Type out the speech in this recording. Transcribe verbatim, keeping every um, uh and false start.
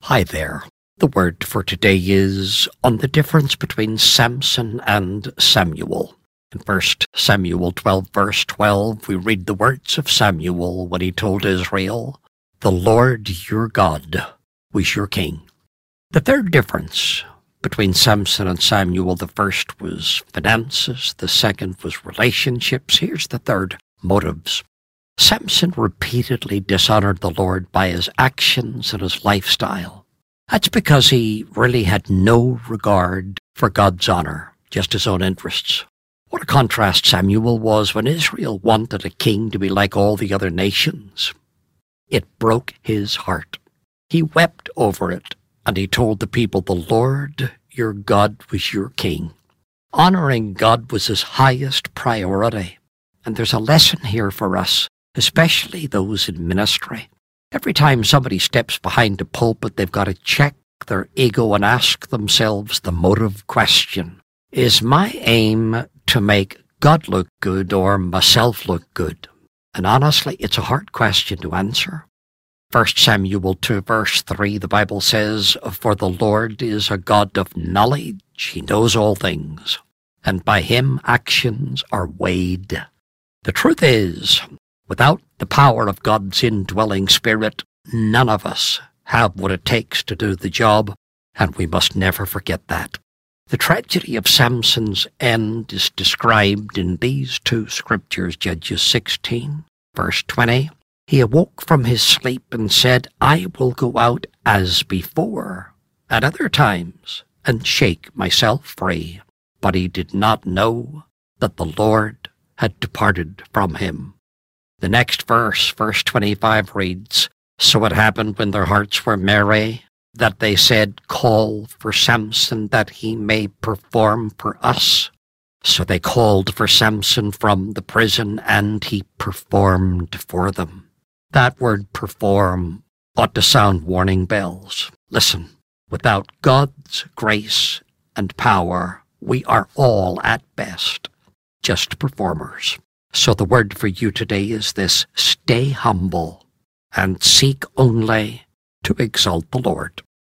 Hi there. The word for today is on the difference between Samson and Samuel. In First Samuel twelve, verse twelve, we read the words of Samuel when he told Israel, "The Lord your God was your king." The third difference between Samson and Samuel, the first was finances, the second was relationships. Here's the third, motives. Samson repeatedly dishonored the Lord by his actions and his lifestyle. That's because he really had no regard for God's honor, just his own interests. What a contrast Samuel was when Israel wanted a king to be like all the other nations. It broke his heart. He wept over it, and he told the people, "The Lord your God was your king." Honoring God was his highest priority. And there's a lesson here for us, especially those in ministry. Every time somebody steps behind a pulpit, they've got to check their ego and ask themselves the motive question. Is my aim to make God look good or myself look good? And honestly, it's a hard question to answer. First Samuel two, verse three, the Bible says, "For the Lord is a God of knowledge. He knows all things, and by him actions are weighed." The truth is, without the power of God's indwelling Spirit, none of us have what it takes to do the job, and we must never forget that. The tragedy of Samson's end is described in these two scriptures, Judges sixteen, verse twenty. "He awoke from his sleep and said, I will go out as before at other times and shake myself free. But he did not know that the Lord had departed from him." The next verse, verse twenty-five, reads, "So it happened when their hearts were merry, that they said, Call for Samson, that he may perform for us. So they called for Samson from the prison, and he performed for them." That word perform ought to sound warning bells. Listen, without God's grace and power, we are all at best just performers. So the word for you today is this: stay humble and seek only to exalt the Lord.